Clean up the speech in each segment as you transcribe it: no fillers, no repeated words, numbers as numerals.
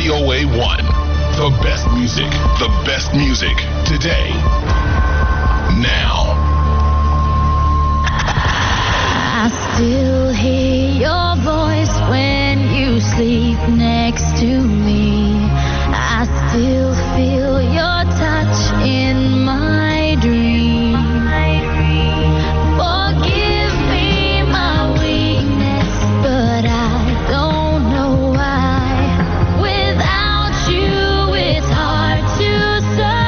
VOA1. The best music. The best music. Today. Now. I still hear your voice when you sleep next to me. I still feel your touch in my dream. Forgive me my weakness, but I don't know why. Without you, it's hard to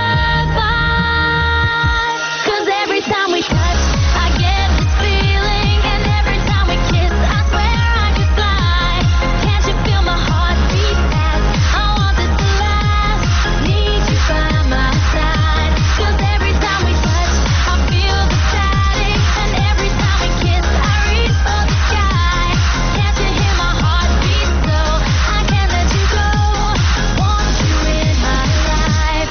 survive. 'Cause every time we touch, I get this feeling, and every time we kiss, I swear I could fly. Can't you feel my heart beat fast? I want this to last. Need you by my side. 'Cause every time we touch, I feel the static, and every time we kiss, I reach for the sky. Can't you hear my heart beat so I can't let you go? Want you in my life.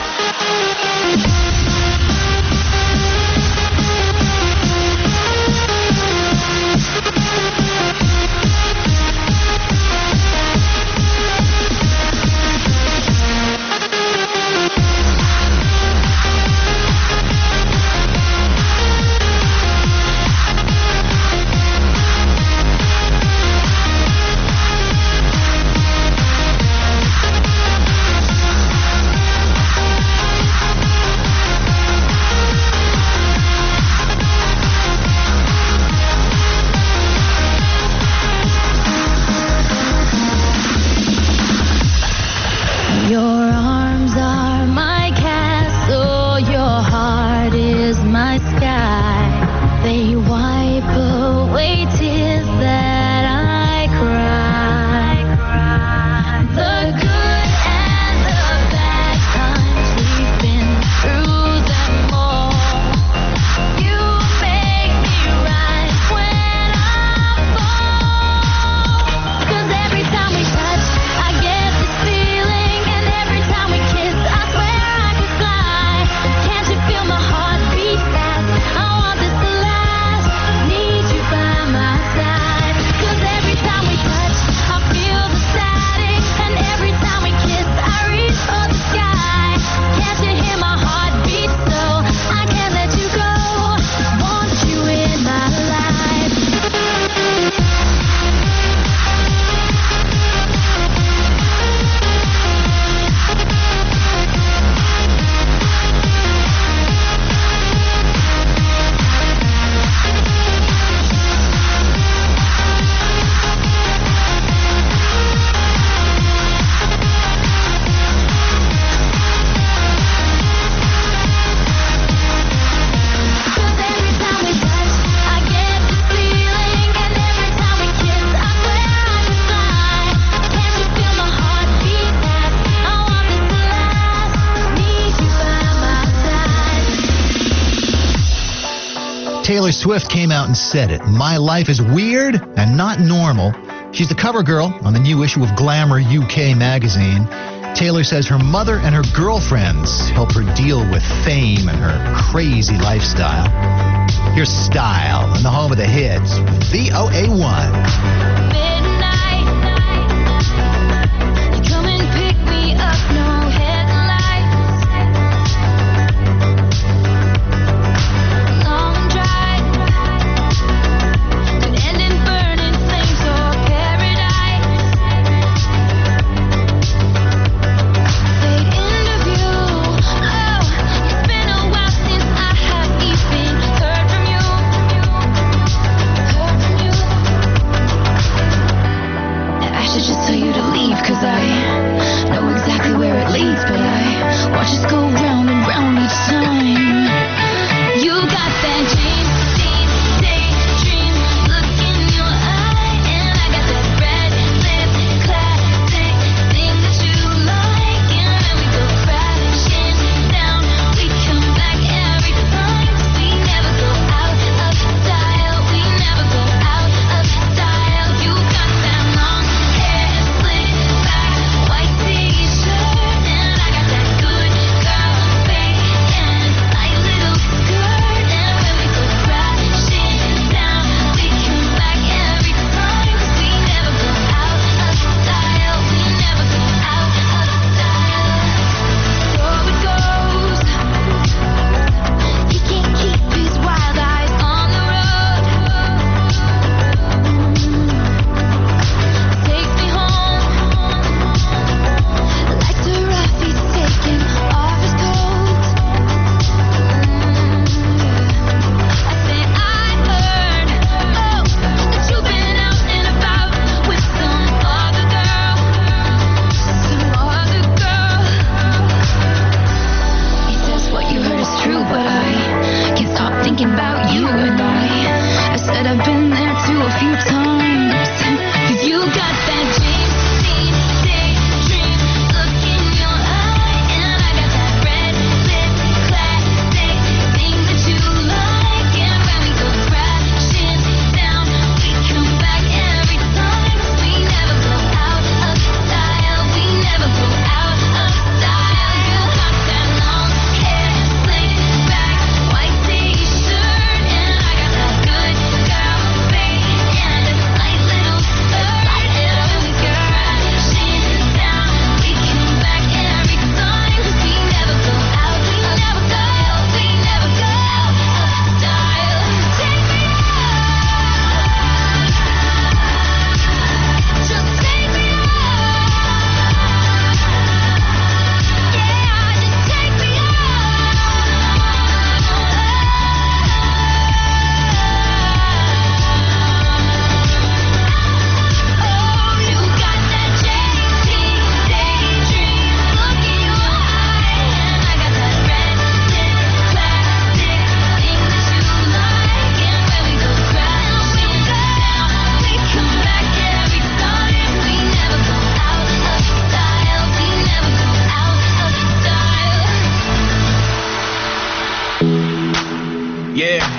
Your arms are my castle, your heart is my sky. They wipe away tears that I cry. The good and the bad times, we've been through them all. You make me rise when I fall. 'Cause every time we touch, I get this feeling, and every time we kiss, I swear I could fly. Can't you feel my heart beat fast? I want this to last. Need you by my side. 'Cause every time we touch, I feel the static, and every time we kiss, I reach for the sky. Can't you hear my heart beat so I can't let you go? Want you in my life. Cause every time we touch, I get this feeling, and every time we kiss, I swear I could fly. Can't you feel my heart beat fast? I want this to last. Need you by my side. Taylor Swift came out and said it. My life is weird and not normal. She's the cover girl on the new issue of Glamour UK magazine. Taylor says her mother and her girlfriends help her deal with fame and her crazy lifestyle. Here's Style in the home of the hits, VOA1. Midnight, you come and pick me up, no headlights. Long drive could end in burning flames or paradise. Fade into view. Oh, it's been a while since I have even heard from you. I should just tell you to leave, 'cause I know exactly where it leads, but I watch us go round and round each time. You got that daydream look in your eye, and I got that red lip classic thing that you like, and then we go crashing down. We come back every time, 'cause we never go out of style. We never go out of style. You got that long hair, slick back, white t-shirt, and I got that good girl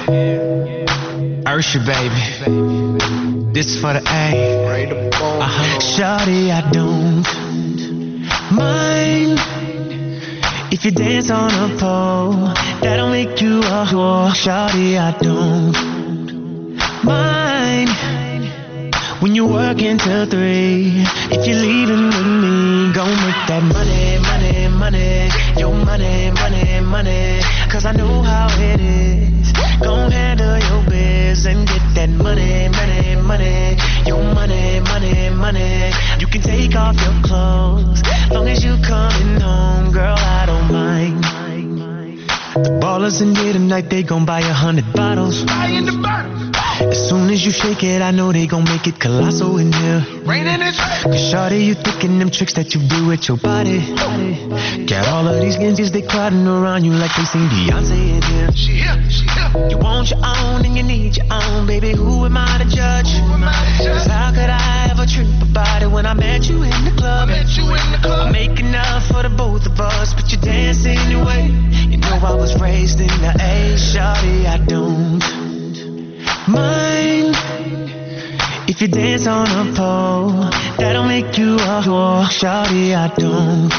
Ursha, baby. This is for the A. Shawty, I don't mind if you dance on a pole. That'll make you a whore. Shawty, I don't mind when you work until 3. If you're leaving with me, gon' make that money, money, money. Your money, money, money. Cause I know how it is. Gon' handle your biz and get that money, money, money. Your money, money, money. You can take off your clothes, long as you coming home, girl, I don't mind. The ballers in here tonight, they gon' buy 100 bottles. As soon as you shake it, I know they gon' make it colossal in here. Cause shawty, you thinking them tricks that you do with your body. Got all of these ninjas, they crowding around you like they seen Beyonce in here. She here. You want your own and you need your own, baby. Who am I to judge? Cause how could I ever trip about it when I met you in the club? I make enough for the both of us, but you dance anyway. You know I was raised in the A. Shawty, I don't mind if you dance on a pole. That'll make you a whore. Shawty, I don't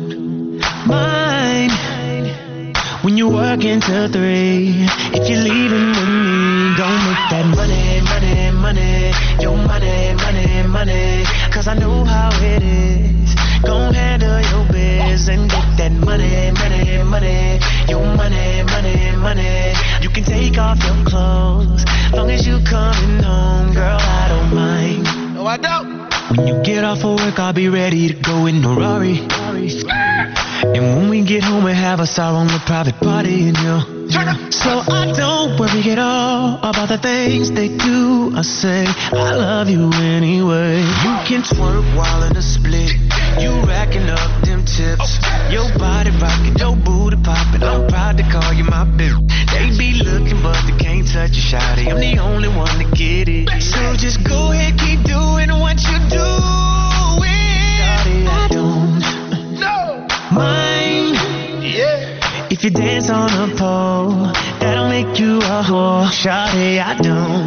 mind when you work until 3. If you're leaving with me, gon' make that money, money, money. Your money, money, money. Cause I know how it is. Gon' handle your biz and get that money, money, money. Your money, money, money. You can take off your clothes, long as you coming home, girl, I don't mind. No, I don't. When you get off of work, I'll be ready to go in the Rari. And when we get home, we have us our own little private party in here. So I don't worry at all about the things they do. I say I love you anyway. You can twerk while in a split. You racking up them tips. Your body rocking, your booty popping. I'm proud to call you my bitch. They be looking but they can't touch you, shawty. I'm the only one to get it. So just go ahead, keep doing what you doing. Shawty, I don't mind if you dance on a pole. That'll make you a whore. Shawty, I don't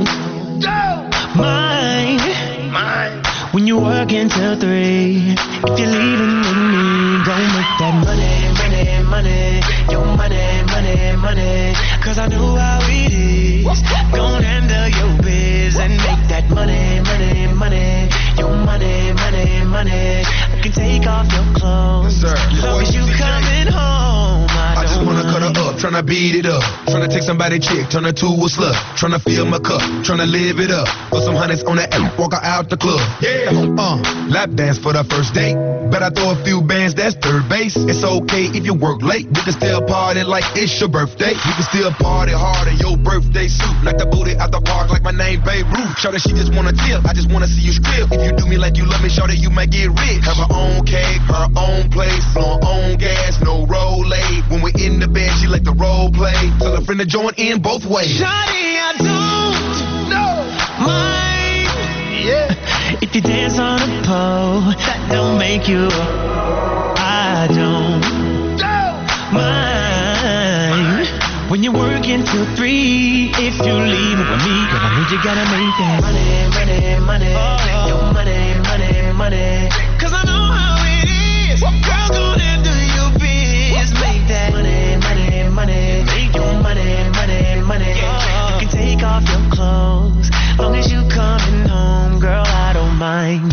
mind when you work until 3. If you're leaving with me, gon' make that money, money, money. Your money, money, money. Cause I know how it is. Gon' handle your biz and make that money, money, money. Your money, money, money. I can take off your clothes, as long as you coming home. I just wanna cut her up, tryna beat it up. Tryna take somebody chick, turn her to a slut. Tryna fill my cup, tryna live it up. Put some hundreds on the app, walk her out the club. Yeah, lap dance for the first date. Bet I throw a few bands, that's third base. It's okay if you work late. We can still party like it's your birthday. We can still party hard in your birthday suit. Like the booty at the park, like my name Babe Ruth. Show that she just wanna tip, I just wanna see you strip. If you do me like you love me, show that you might get rich. Have her own cake, her own place, on own gas, no roll aid. When we in the bed, she like the role play. Tell a friend to join in both ways. Shawty, I don't mind if you dance on a pole. That don't make you. I don't mind when you're working till 3. If you leave with me, girl, I know you gotta make that money, money, money. Your money, money, money. Cause I know how it is. Girl, go and do your biz. Make that money, money, money. Make your money, money, money. You can take off your clothes, long as you coming home, girl, I don't mind.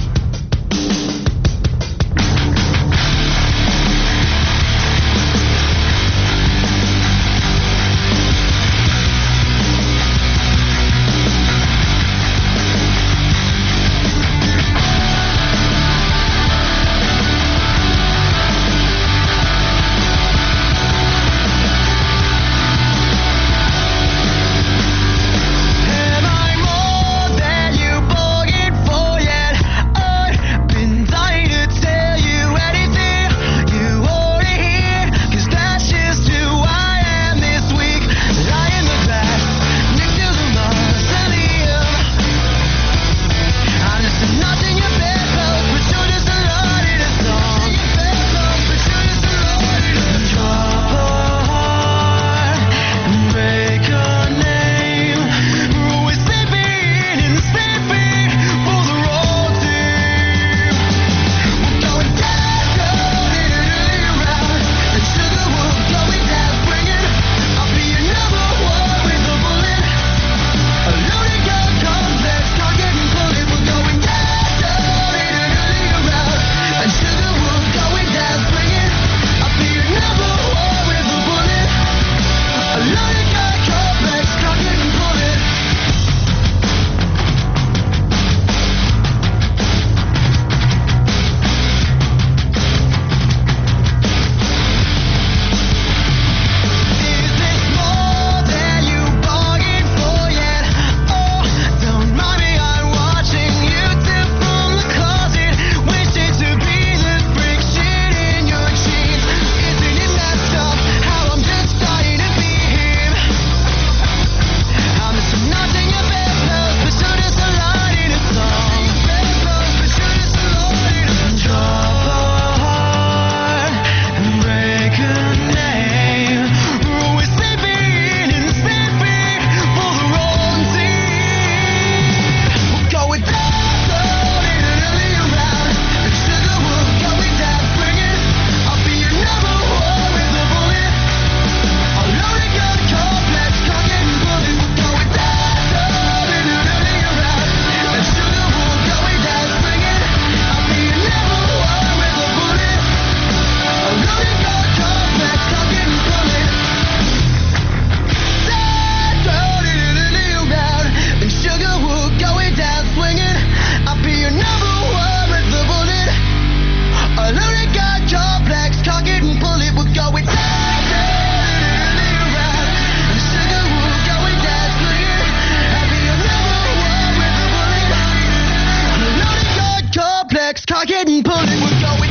complex, cock it and pull it. We're going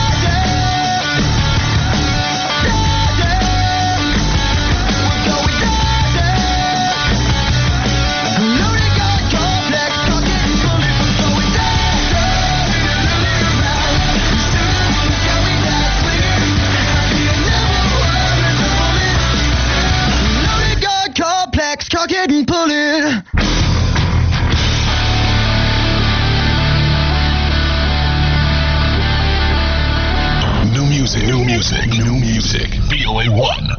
cock it and pull it. New music, new music, new music. VOA 1.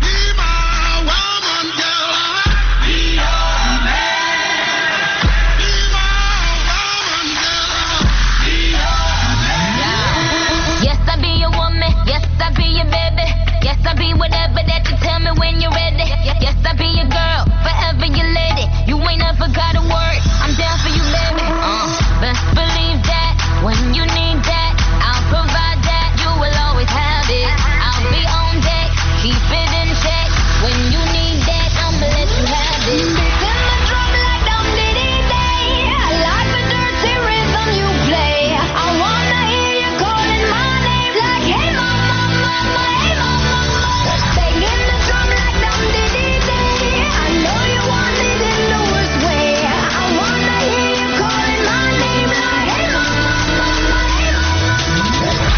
Yes, I be your woman. Yes, I be your baby. Yes, I be whatever that you tell me when you're ready. Yes, I be your girl, forever your lady. You ain't never got a word. I'm down for you, baby. Best believe that when you need that, I'll provide that. You will always have it. I'll be on deck, keep it in check. When you need that, I'ma let you have it. Beating my drum like Dum Diddy Day. I like the dirty rhythm you play. I wanna hear you calling my name like, hey mama, mama, hey mama, mama. Banging the drum like Dum Diddy Day. I know you want it in the worst way. I wanna hear you calling my name like, hey mama, mama, hey mama.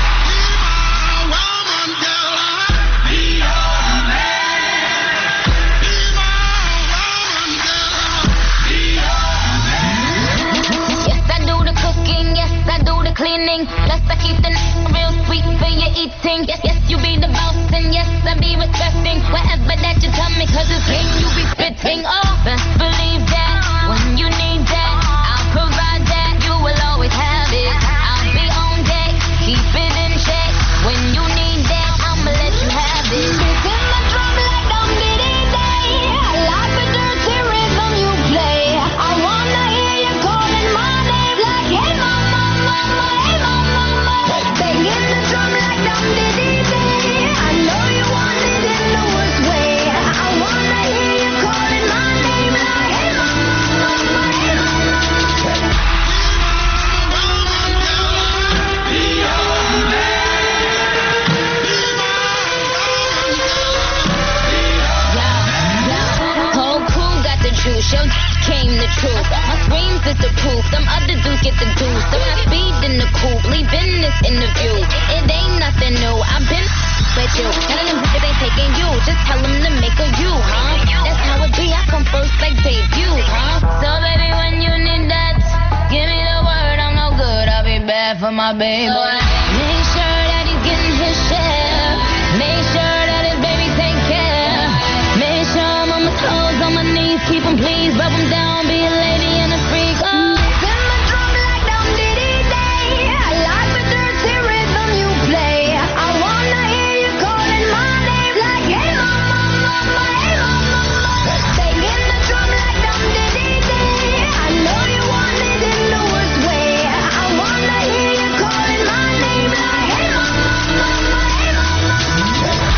Yes, I do the cooking, yes, I do the cleaning. Plus, I keep the real sweet for your eating. Yes, yes, you be the boss, and yes, I be respecting whatever that you tell me, cause it's game you be spitting. Oh, best believe that when you need that, I'll provide that. You will always have it. I'll be on deck, keep it in check. When you need that, I'ma let you have it. Beating my drum like Dum Diddy Day. I like the dirty rhythm you play. I wanna hear you calling my name like, hey mama, mama, hey mama, mama. Banging the drum like Dum Diddy Day. I know you want it in the worst way. I wanna hear you calling my name like, hey mama, mama, hey mama. Whole crew got the juice, yo came the truth. My screams is the proof, them other dudes get the deuce. So I speed in the coupe, leaving this interview. It ain't nothing new, I've been with you. None of them bitches ain't taking you, just tell them to make a you, huh? That's how it be, I come first like debut, huh? So baby, when you need that, give me the word, I'm no good, I'll be bad for my baby. Make sure that he's getting his share. Make sure that his baby take care. Make sure I'm on my toes, on my knees, keep him please, rub him down, be a lady and a freak. Oh. Beating my drum like Dum Diddy Day. I like the dirty rhythm you play. I wanna hear you calling my name like, hey mama, mama, hey mama, mama. Banging the drum like Dum Diddy Day. I know you want it in the worst way. I wanna hear you calling my name like, hey mama, mama, hey mama.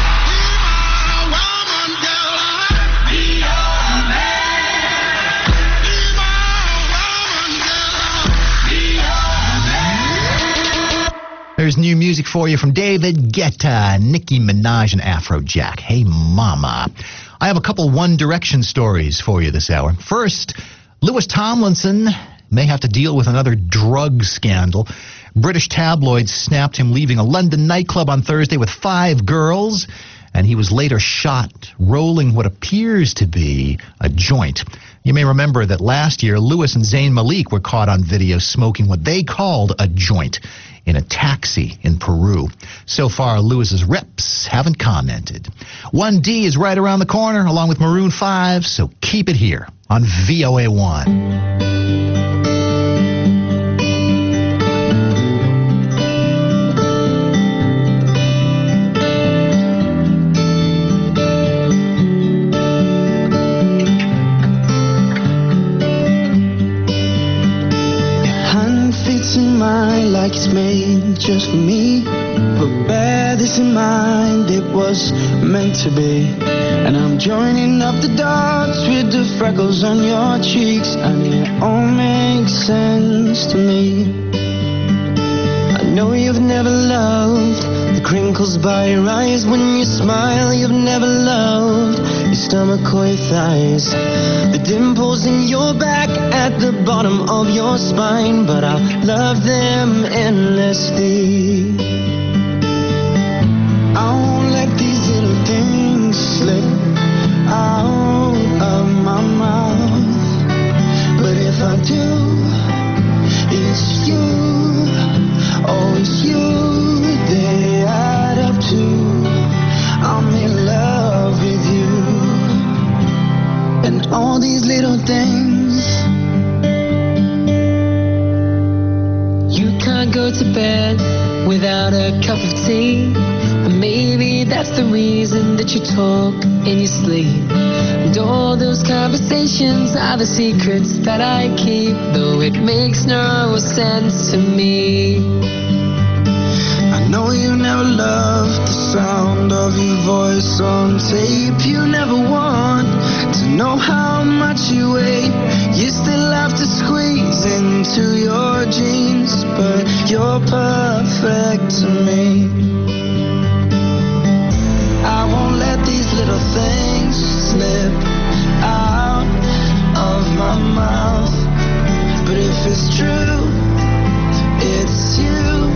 There's new music for you from David Guetta, Nicki Minaj, and Afrojack. Hey, mama. I have a couple One Direction stories for you this hour. First, Lewis Tomlinson may have to deal with another drug scandal. British tabloids snapped him leaving a London nightclub on Thursday with 5 girls, and he was later shot rolling what appears to be a joint. You may remember that last year, Lewis and Zayn Malik were caught on video smoking what they called a joint in a taxi in Peru. So far, Lewis's reps haven't commented. 1D is right around the corner, along with Maroon 5, so keep it here on VOA 1. Like it's made just for me, but bear this in mind, it was meant to be. And I'm joining up the dots with the freckles on your cheeks, and it all makes sense to me. know you've never loved the crinkles by your eyes when you smile. You've never loved your stomach or your thighs, the dimples in your back at the bottom of your spine. But I'll love them endlessly. I won't let these little things slip out of my mouth. But if I do, it's you, oh it's you, they add up to, I'm in love with you. And all these little things. You can't go to bed without a cup of tea. Maybe that's the reason that you talk in your sleep. And all those conversations are the secrets that I keep, though it makes no sense to me. I know you never loved the sound of your voice on tape. You never want to know how much you weigh. You still have to squeeze into your jeans, but you're perfect to me. I won't let these little things slip out of my mouth. But if it's true, it's you,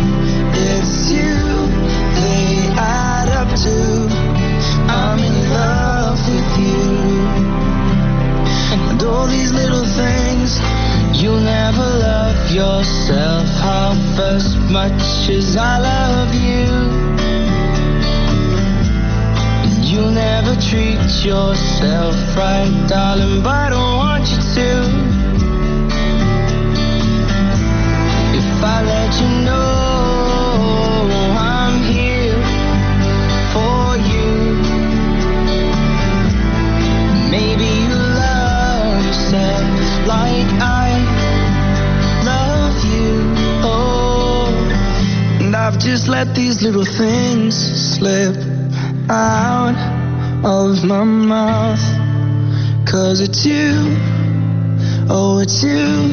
they add up to, I'm in love with you. And all these little things, you'll never love yourself half as much as I love you. You'll never treat yourself right, darling, but I don't want you to. If I let you know I'm here for you, maybe you love yourself like I love you. Oh, and I've just let these little things slip out of my mouth. 'Cause it's you, oh it's you,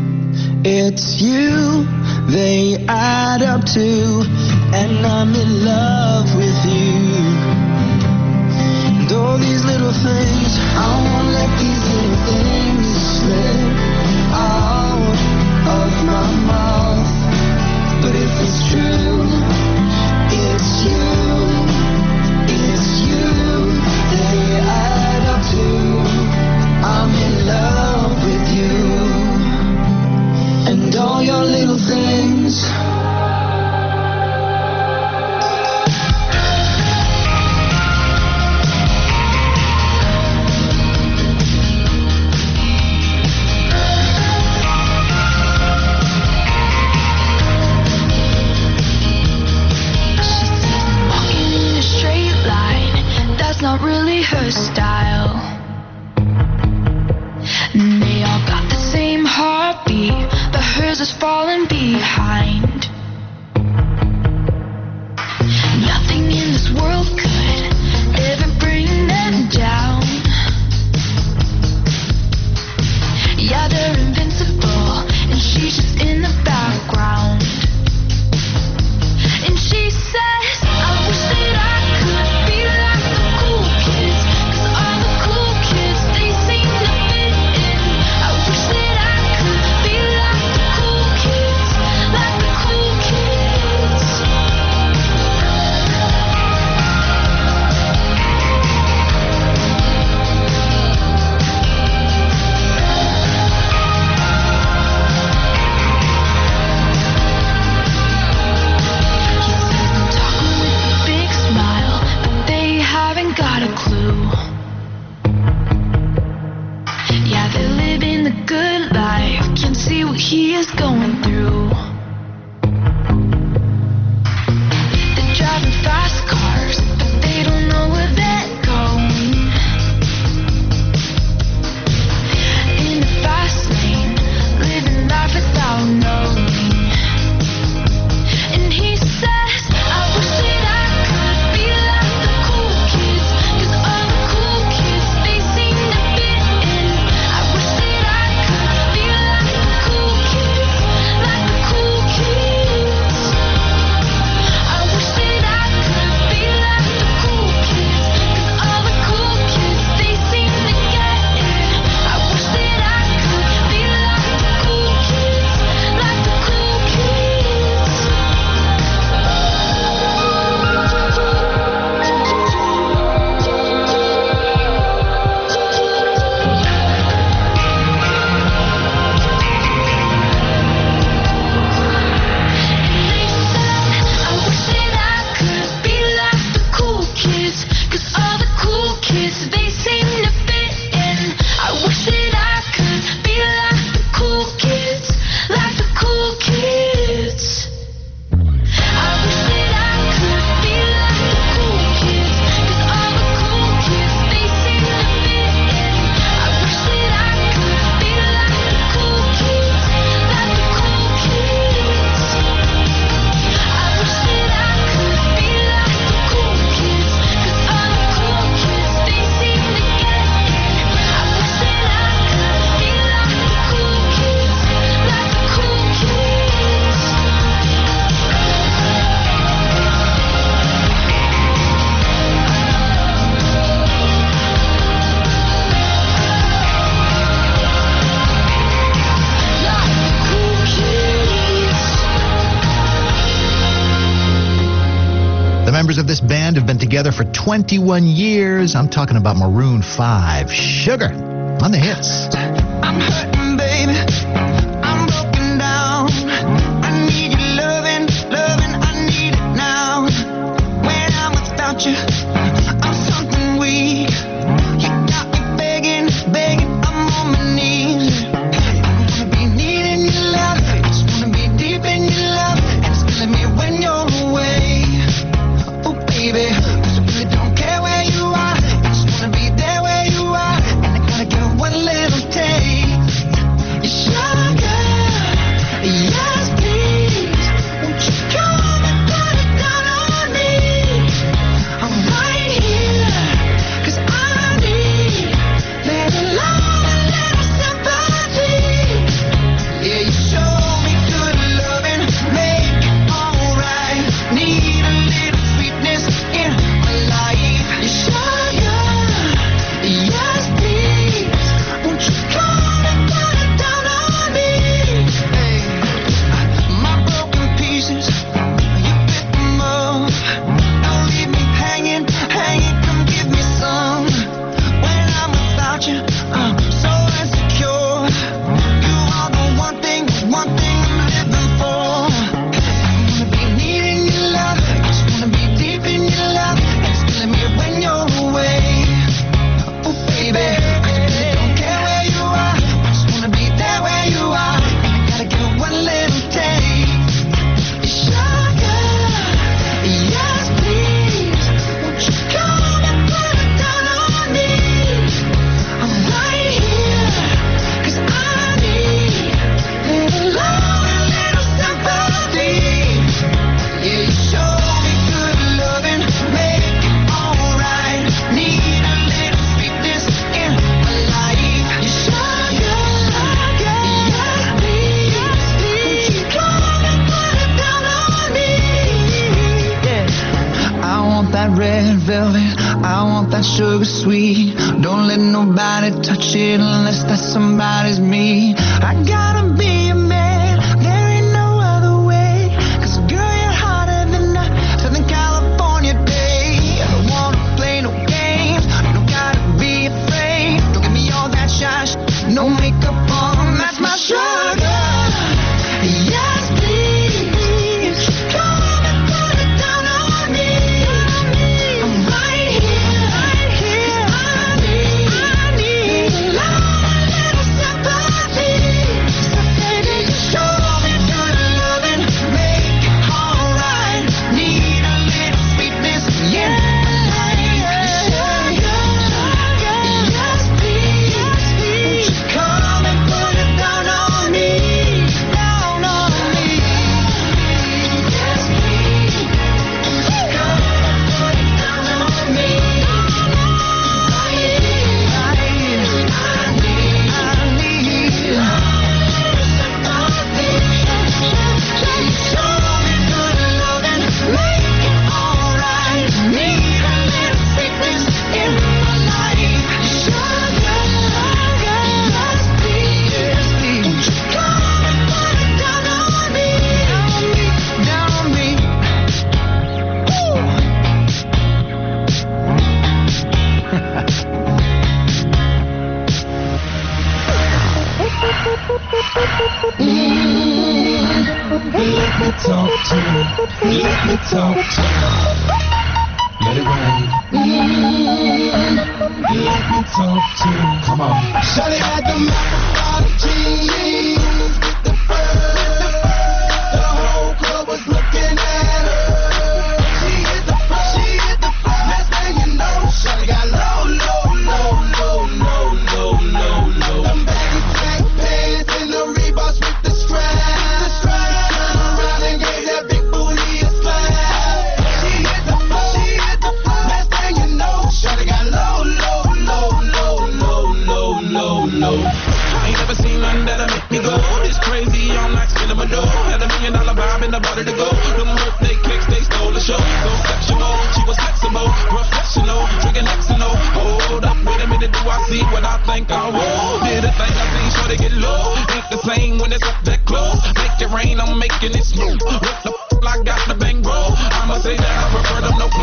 they add up to, and I'm in love with you. And all these little things, I won't let these little things slip out of my mouth. But if it's true, it's you, they add up to, I'm in love with you. And all your little things. Not really her style. And they all got the same heartbeat, but hers is falling behind. Nothing in this world could ever bring them down. Yeah, they're invincible, and she's just in the background. And she says, I wish that I could be like the cool kids, 'cause all the cool kids, they seem to fit in. I wish that I could be like the cool kids, like the cool kids. Talking with a big smile, but they haven't got a clue. Yeah, they're living the good life, can't see what he is going through. They're driving fast cars, but they don't know where they're going. In the fast lane, living life without knowing. And he says, I wish that I could be like the cool kids, 'cause all the cool kids, they seem to fit in. I wish that I could be like the cool kids, members of this band have been together for 21 years. I'm talking about Maroon 5. Sugar on the hits. I'm hurting, baby. I'm broken down. I need your loving, I need it now. When I'm without you, I'm something weak. You got me begging, I'm on my knees. I wanna be needing your love. I just wanna be deep in your love. And it's killing me when you're away. Oh, baby, 'cause I really don't care where you are. I just wanna be there where you are. And I gotta get one little taste. You're sugar, yes please. Won't you come and put it down on me? I'm right here, 'cause I need little love and little sympathy. Yeah, you show me good loving, make it alright. Need a little sweetness in my life. You sugar, yes please. Won't you come and put it down on me? Hey, my broken pieces, you pick them up. Don't leave me hanging, come give me some. When I'm without you, I'm so insecure. You are the one thing I'm living for. I wanna be needing your love, I just wanna be deep in your love. And it's killing me when you're away. Oh baby, I really don't care where you are. I just wanna be there where you are. And I gotta get one little taste. Sugar, yes please. Won't you come and put it down on me? I'm right here, 'cause I need little love and little sympathy. Yeah, you show me good loving, make it alright. Need a little sweetness in my life. You sugar, yes please. Won't you come and put it down on me? Yeah, I want that red velvet, I want that sugar sweet. Don't let nobody touch it unless that somebody's me. I gotta be a man, there ain't no other way. 'Cause girl, you're hotter than a Southern California day. I don't wanna play no games, you don't gotta be afraid. Don't give me all that shy no makeup on, that's my sugar. Yes please, come and put it down on me. I'm right here, 'cause I need love and little sympathy. So baby, show me good loving, make it alright. Need a little sweetness in my life. Sugar, yes please. Won't you come and put it down on me? Down on me. Yes please. Come and put it down on me. I need sympathy. Show me good loving, make it alright. Need a little sweetness in my life. Sugar, yes please. Won't you come and put it down on me? Down on me. Let me talk to you. Let me talk to you. Let it rain. Let me talk to you. Come on. Shawty had the Maserati jeans with the fur. The whole club was looking at her. She hit the floor. Next thing you know, shawty got low. Them baggy black pants and the Reeboks with the strap. Turn around and gave that big booty a slap. She hit the floor. Next thing you know, shawty got low. I ain't never seen nothing that'll make me go. It's crazy, I'm like spinning my dough. Had $1 million vibe and I bought her to go. Them birthday cakes, they stole the show. So exceptional, she was flexible, professional, drinking Xano. Hold up, wait a minute, do I see what I think I will? Did a thing I seen, sure to get low. Ain't the same when it's up that close. Make it rain, I'm making it smooth. What the f***, I got the bang roll. I'ma say that I prefer them no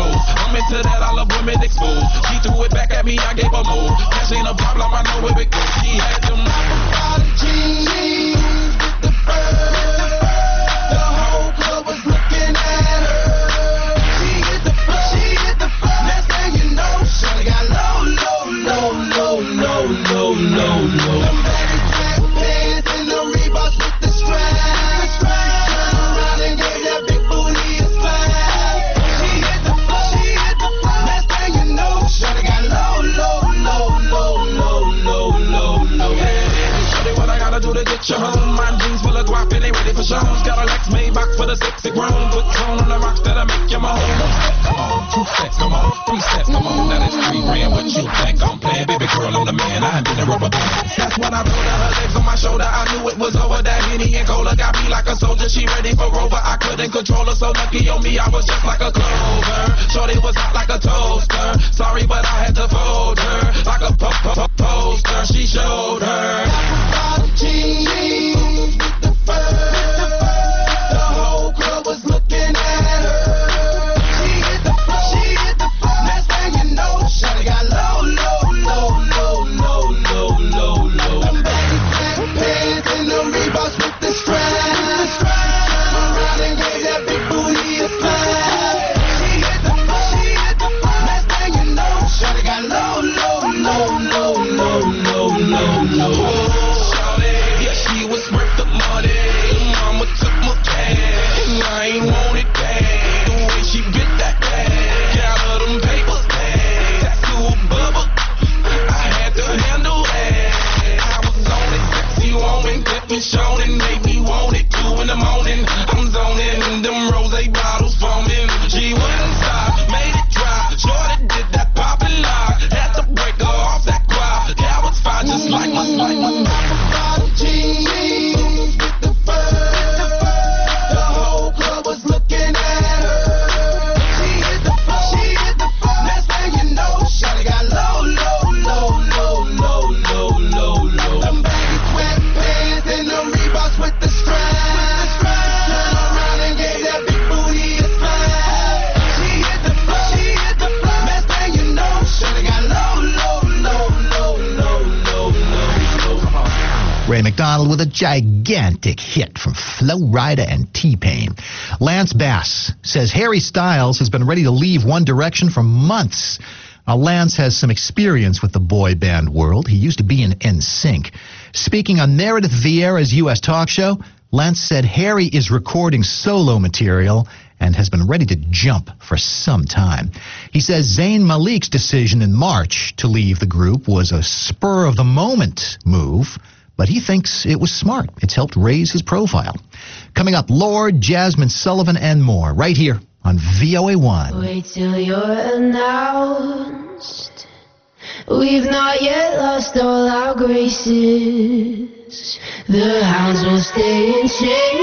sexy grown. Put tone on the rocks that'll make you moan. Come on, 2 steps, come on, 3 steps, come on. Now that's 3 grand. What you think I'm playing? Baby girl, I'm the man. I did a rubber band. That's when I told her, her legs on my shoulder. I knew it was over. That Henny and Cola got me like a soldier. She ready for Rover. I couldn't control her. So lucky on me, I was just like a clover. Shorty was hot like a toaster. Sorry, but I had to fold her like a poster. She showed her. Jeans with the fur. The whole club was looking at her. She hit the floor. Next thing you know, shawty got low. Them baggy pants and the Reeboks with the straps. Turn around and gave that big booty a slap. She hit the floor. Next thing you know, shawty got low. Yeah, she was worth the money. Mama took my cash. I ain't want it bad. The way she get that bag. Got her them papers bad. Tattoo bubble. I had to handle that. I was on it, sexy woman. Kept me showing and made me want it. 2 in the morning, I'm zoning. Them rose bottles foaming. She wouldn't stop, made it drop. Shorty did that pop and lock. Had to break her off that crowd. That was fine, just like my jeans with the fur. The whole club was looking at her. She hit the floor. Next thing you know, shawty got low. Them baggy sweatpants and the Reeboks with the straps. Turn around and gave that big booty a slap. She hit the floor. Next thing you know, shawty got low. Ray McDonald with a gigantic hit from Flo Rida and T-Pain. Lance Bass says Harry Styles has been ready to leave One Direction for months. Lance has some experience with the boy band world. He used to be in NSYNC. Speaking on Meredith Vieira's U.S. talk show, Lance said Harry is recording solo material and has been ready to jump for some time. He says Zayn Malik's decision in March to leave the group was a spur-of-the-moment move, but he thinks it was smart. It's helped raise his profile. Coming up, Lorde, Jasmine Sullivan, and more, right here on VOA1. Wait till you're announced. We've not yet lost all our graces. The hounds will stay in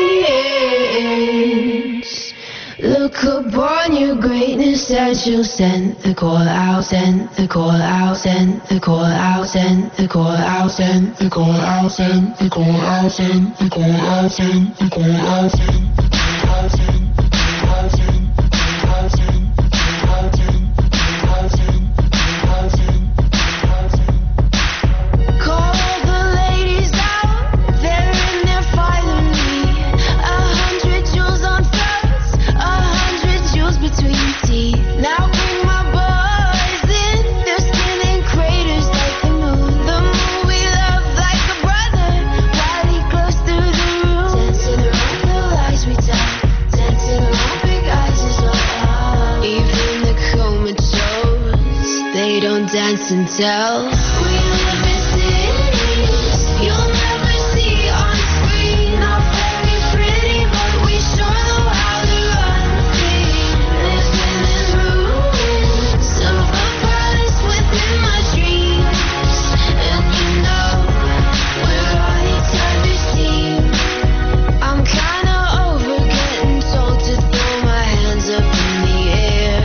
chains. Look upon your greatness as you'll send the call out, send the call out, send the call out, send the call out, send the call out, send the call out, send the call out, send the call out, send the call out, send the call out, send the call out, send the call out, send the call out, send the call out, send the call out, send. Call the ladies out, they're in there finally. 100 jewels on flowers, 100 jewels between your teeth. Now bring my boys in, they're spinning craters like the moon. The moon we love like a brother, while he glows through the room. Dancing around the lies we tell, dancing around big eyes as well. Even the comatose, they don't dance and tell. We live in cities you'll never see on screen. Not very pretty, but we sure know how to run things. Living in ruins of a palace within my dreams. And you know, we're on each other's team. I'm kinda over getting told to throw my hands up in the air.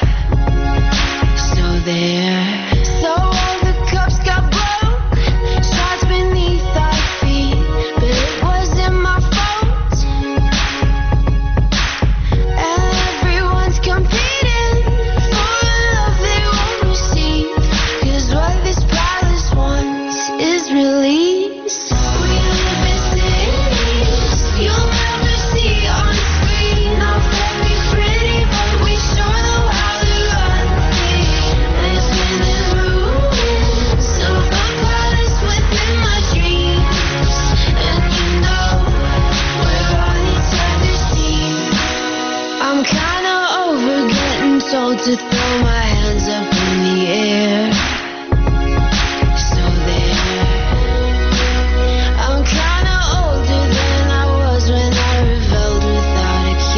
So there. So all the cups got broke, shots beneath our feet, but it wasn't my fault. And everyone's competing for a love they won't receive, 'cause what this palace wants is release. We live in cities you'll never see on screen. Not very pretty, but we sure know how to run things. Living in ruins of a palace within my dreams. And you know, we're on each other's team. I'm kinda over getting told to throw my hands up in the air. So there. I'm kinda older than I was when I rebelled without a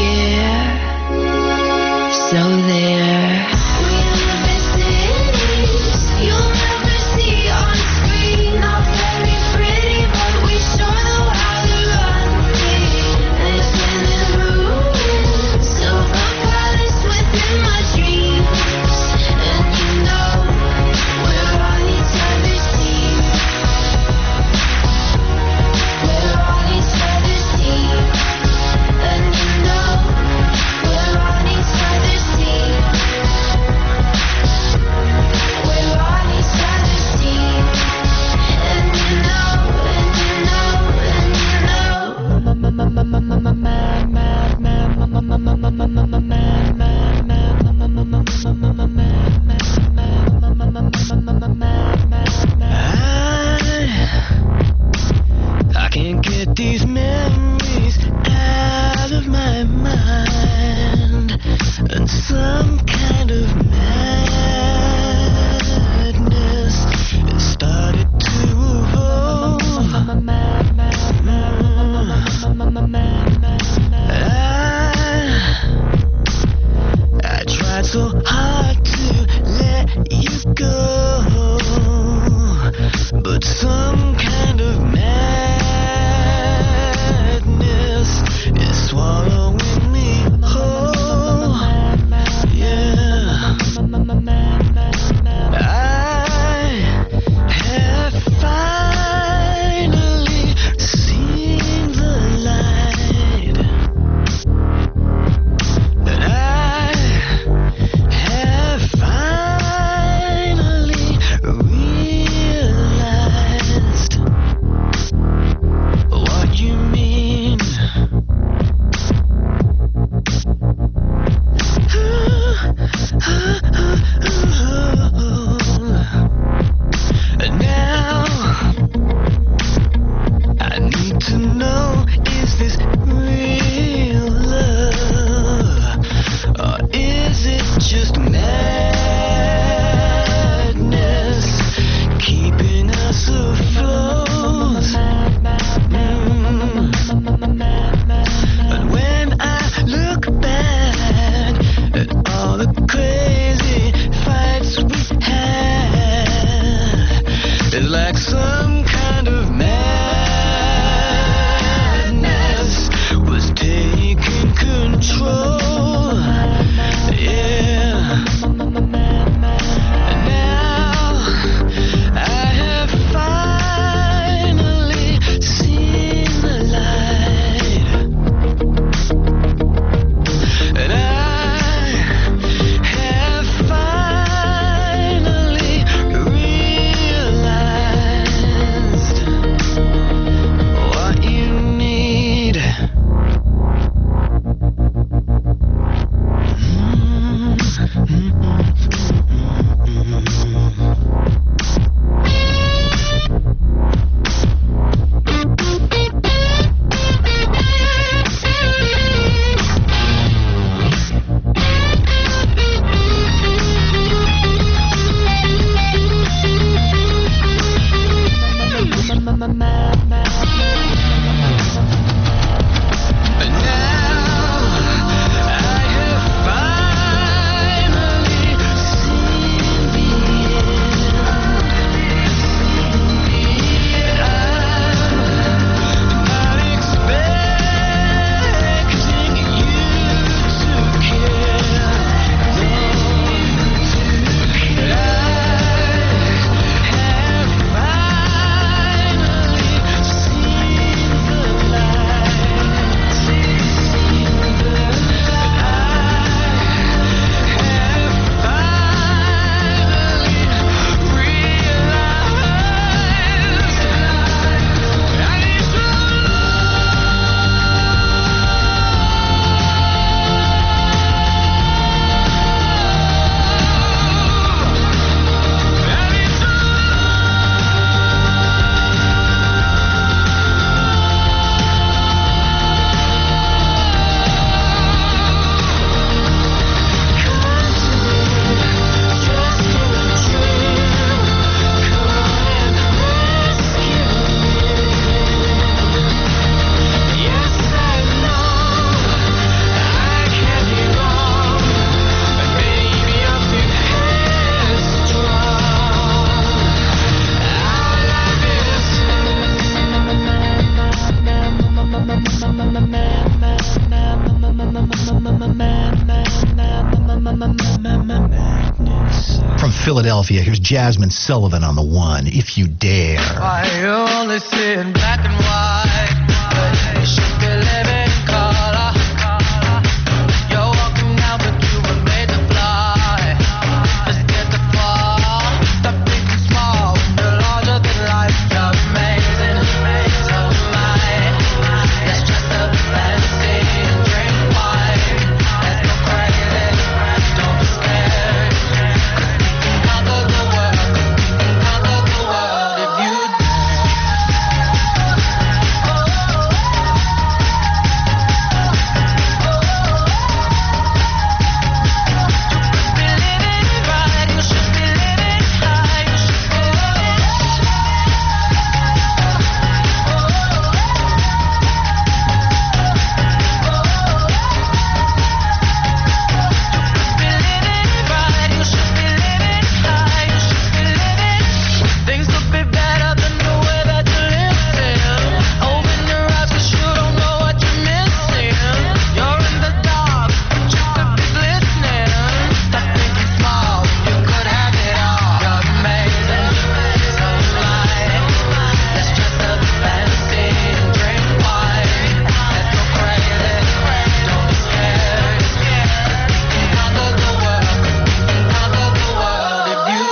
Philadelphia. Here's Jasmine Sullivan on the one, If You Dare. Why you only see in black and white? You should be living in color. You're walking out, but you were made to fly. Let's get the fall. Stop thinking small when you're larger than life. You're amazing, so am I. Let's dress up fancy and drink wine. Let's go crazy, don't be scared. 'Cause we can conquer the world. We can conquer the world if you things could be better than the way that you're living. Open your eyes 'cause you don't know what you're missing. You're in the dark, but you could be glistening. Stop thinking small, you could have it all. You're amazing, so am I. Let's dress up fancy and drink wine. Let's go crazy, don't be scared. We can conquer the world, we can conquer the world if you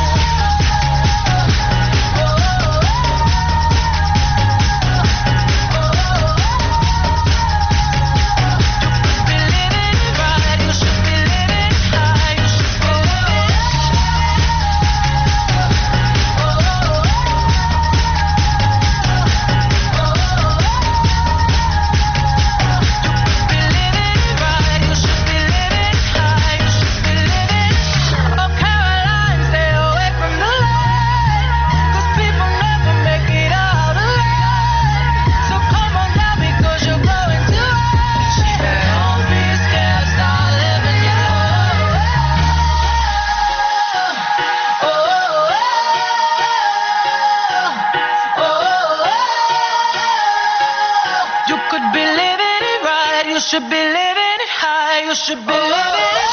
should be living it high, you should be living it.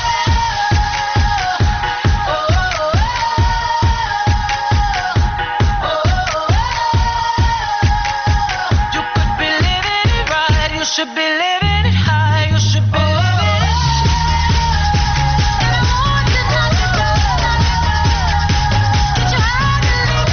You could be living it right, you should be living it high, you should be living it. And I want to touch you, get your heart to leave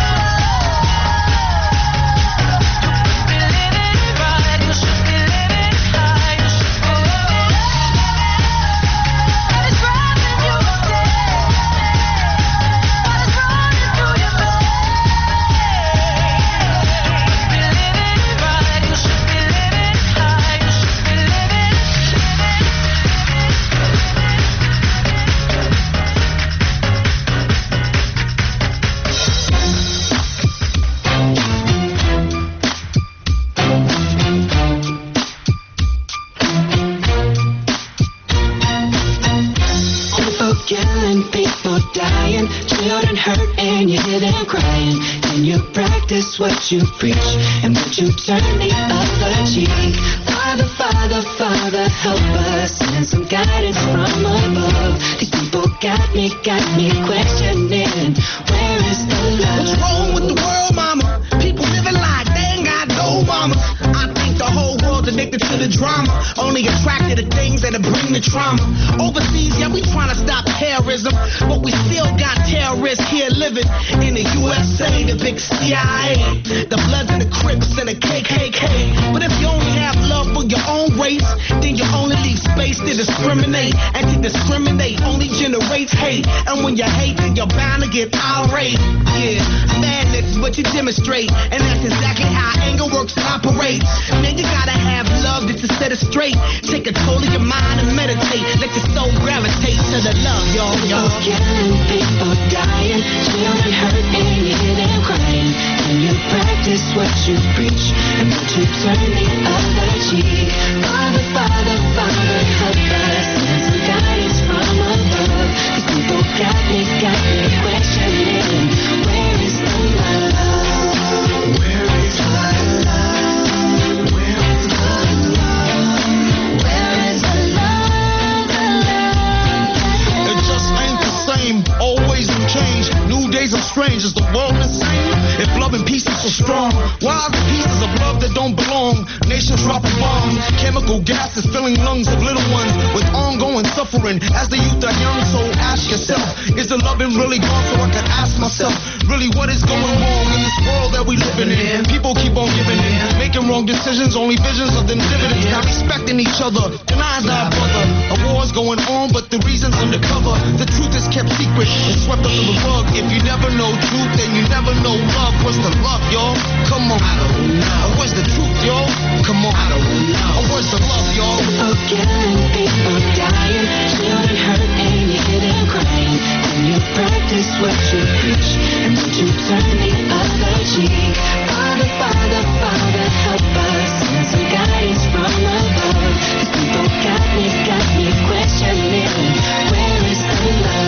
You could be living it right, you should be living it high, you should be living it. And it's driving you insane, but it's running through your Be living it right, you should be living it high, you should be living it. People killing, people dying, children hurt and you hear them crying. Can you practice what you preach and would you turn the other cheek? Father, Father, Father, help us, send some guidance from above. These people got me questioning, where is the love? What's wrong with the world, mama? People living like they ain't got no mama. I think the whole world's addicted to the drama, only attracted to things that'll bring the trauma. Overseas, yeah, we trying to stop terrorism, but we still got terrorists here living in the USA, the big CIA, the Bloods and the Crips and the KKK. But if you only have love for your own race, then you only leave space to discriminate, and to discriminate only generates hate. And when you hate, then you're bound to get irate. Yeah, madness is what you demonstrate, and that's exactly how anger works and operates. Man, you gotta have love just to set it straight. Take control of your mind and meditate. Let your soul gravitate to the love, y'all. People killing, people dying, children hurt and you hear them crying. Can you practice what you preach and would you turn the other cheek? Father, Father, Father, help us, send some guidance from above. These people got me questioning, where is the love? Where is the love? Where is the love? Where is the love? It just ain't the same. Always changes the world insane? If love and peace is so strong, why are the pieces of love that don't belong? Nations dropping bombs, chemical gases filling lungs of little ones with ongoing suffering. As the youth are young, so ask yourself, is the loving really gone? So I can ask myself, really what is going wrong in this world that we living in? People keep on giving in, making wrong decisions, only visions of them dividends. Not respecting each other, denies our brother. A war's going on, but the reason's undercover. The truth is kept secret and swept under the rug. If you never know truth, then you never know love. What's the love, y'all? Come on. I don't know. Where's the truth, y'all? Come on. I don't know. Where's the love, y'all? People killing, people dying, children hurt and you hear them crying. And you practice what you preach, and would you turn the other cheek? Father, Father, Father, help us. Send some guidance from above. These people got me questioning. Where is the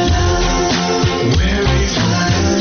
love? Where is the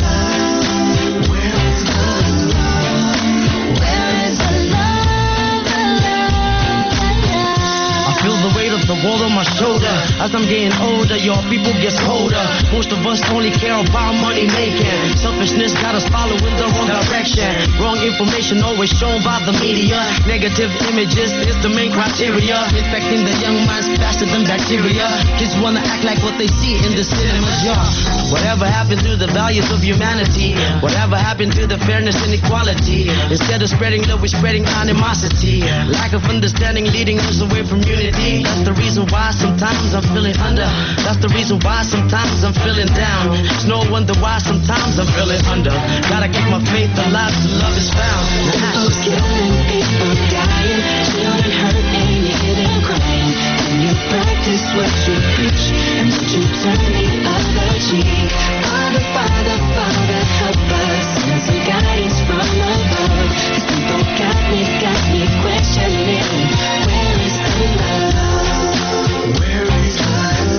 love? Where is the love? Where is the love, the love, the love? I feel the weight of the world on my shoulder. As I'm getting older, your people get colder. Most of us only care about money making. Selfishness got us following the wrong direction. Wrong information always shown by the media. Negative images is the main criteria. Infecting the young minds faster than bacteria. Kids wanna act like what they see in the cinemas, yeah. Whatever happened to the values of humanity? Whatever happened to the fairness and equality? Instead of spreading love, we're spreading animosity. Lack of understanding leading us away from unity. That's the reason why sometimes I'm feeling under. That's the reason why sometimes I'm feeling down. It's no wonder why sometimes I'm feeling under. Gotta keep my faith alive till love is found. People killing, people dying, children hurt and you hear them crying. And you practice what you preach, and would you turn the other cheek? Father, Father, Father, help us. Send some guidance from above. These people got me questioning. Where is the love? Where is the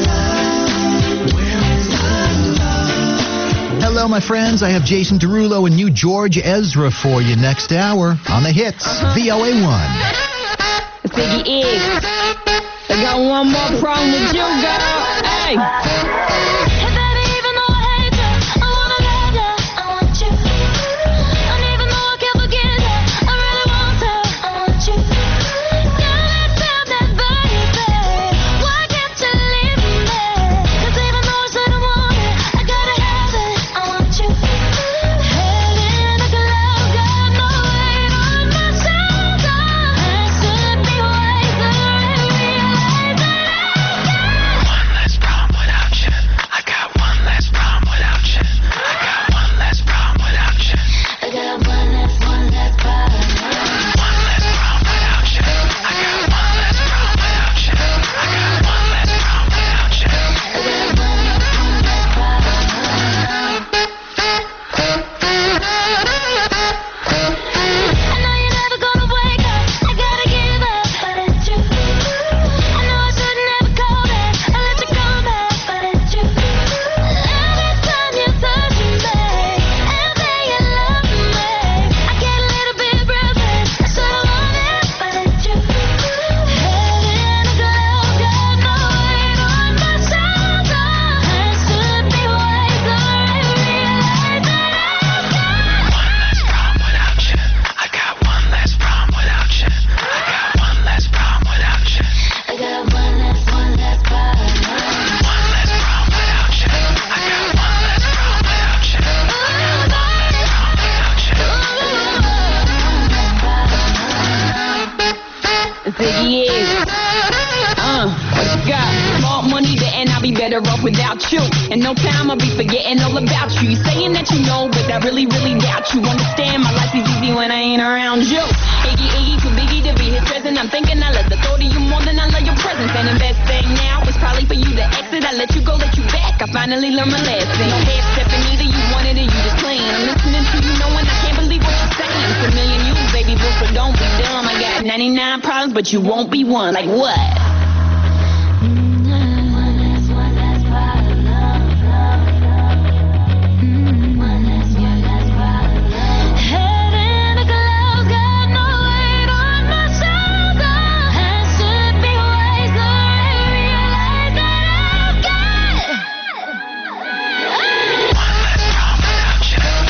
love? Where is the love? Hello, my friends. I have Jason Derulo and new George Ezra for you next hour on the hits, VOA1. It's Iggy Iggs. I got one more problem with you, girl. Hey. Hey baby, even though I hate you, I wanna love you, I want you. And even though I can't forget you, I really want to, I want you. Now let's have that baby. Why can't you leave me? 'Cause even though I said I want it, I gotta have it, I want you. Head in a glove, got no weight on my shoulder. I should be wiser and realize that One less problem without you. I got one less problem without you. I got one less problem without you. I got one less problem. One less problem without you. I got one less problem without you. I got one less problem without you. I got one less problem. I know you're never gonna wake up. I gotta give up, but it's true. I know I shouldn't ever call back. I let you come back, but it's true. Every time you touch me, and say you love me, I get a little bit breathless. I should've known it, but it's true. Head in a glove, got no weight on my shoulder. I should be wiser and realize that One less problem without you. I got one less problem without you. I got one less problem without you. I got one less problem. One less problem without you. I got one less problem without you. I got one less problem without you. It's Iggy Iggs. What you got? More money there and I'll be better off without you. In no time I'll be forgetting all about you. You saying that you know, but I really, really doubt you. Understand my life is easy when I ain't around you. Iggy Iggy, too biggie to be his present. I'm thinking I love the thought of you more than I love your presence. And the best thing now is probably for you to exit. I let you go, let you back. I finally learned my lesson. No head stepping either, you wanted it, you just playing. I'm listening to you knowing I can't believe what you're saying. It's a million you, baby boo, so don't be dumb. I got 99 problems, but you won't be one. Like what? Head in a glove, got no weight on my shoulder. I should be wiser and realize that I've got One less problem without you.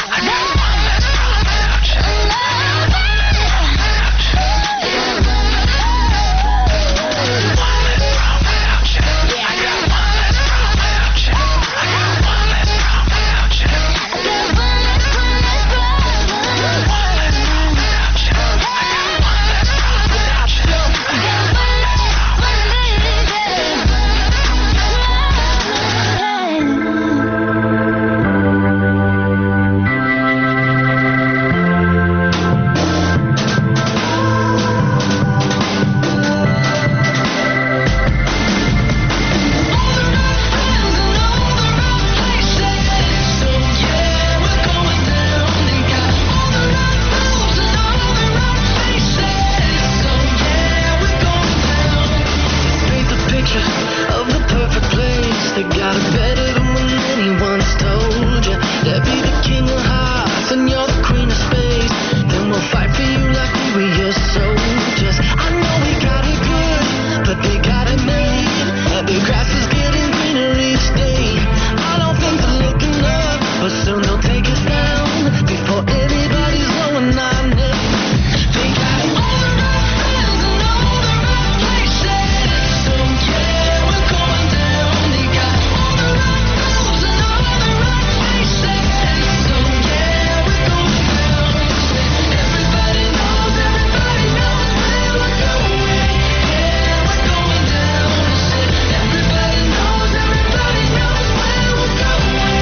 got it better than when anyone's told you. They'll be the king of hearts and you're the queen of spades. Then we'll fight for you like we were your soldiers. I know we got it good, but they got it made. And the grass is getting greener each day. I don't think they're looking up, but soon they'll take us down before anybody's going on it. They got all the right friends and all the right places. So yeah, we're going down. They got all the right moves and all the right faces. So yeah, we're going down. Everybody knows where we're going. Yeah, we're going down. Everybody knows where we're going. Yeah, we're going down.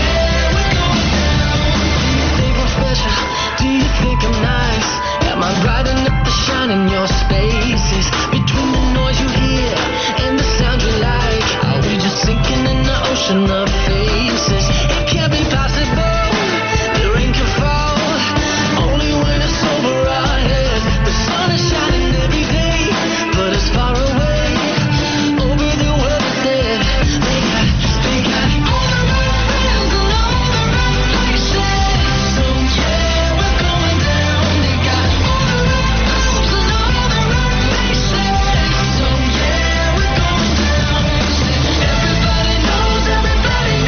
Do you think I'm special? Do you think I'm nice? Am I brighten up the shine in your spaces? Between the noise you hear and the sound you like, are we just sinking in the ocean of faces? It can't be possible. The rain can fall only when it's over our heads. The sun is shining every day, but it's far away over the world dead. They got all the right friends and all the right places. So yeah, we're going down. They got all the right moves and all the right faces. So yeah, we're going down. Everybody knows where we're going.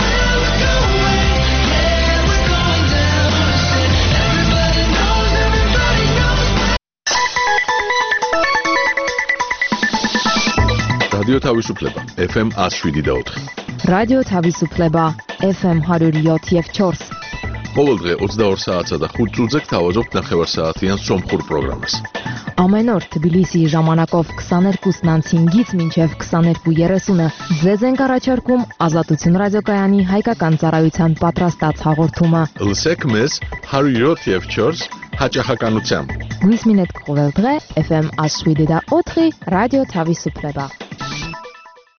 Yeah, we're going down. Everybody knows where რადიო თავისუფლება FM 107.4 რადიო თავისუფლება FM 107.4 ყოველდღე 22 საათსა და 5 წუთზე გთავაზობთ ნახევარსაათიან სომხურ პროგრამას. Ամեն օր Թբիլիսիի ժամանակով 22:05-ից մինչև 22:30-ը ձեզ ենք առաջարկում Ազատություն ռադիոկայանի հայկական ծառայության պատրաստած հաղորդումը։ Լսեք մեզ 107.4 հաճախականությամբ։ Գույս մինետ կողել დღե FM 107.4 ռադիո Թավիսուփլեբա